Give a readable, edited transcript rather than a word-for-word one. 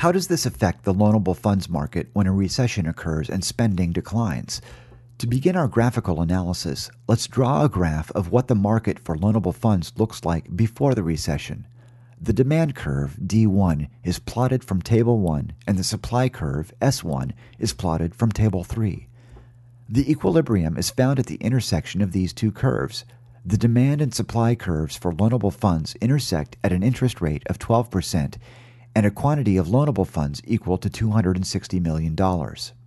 how does this affect the loanable funds market when a recession occurs and spending declines? To begin our graphical analysis, let's draw a graph of what the market for loanable funds looks like before the recession. The demand curve, D1, is plotted from Table 1, and the supply curve, S1, is plotted from Table 3. The equilibrium is found at the intersection of these two curves. The demand and supply curves for loanable funds intersect at an interest rate of 12% and a quantity of loanable funds equal to $260 million.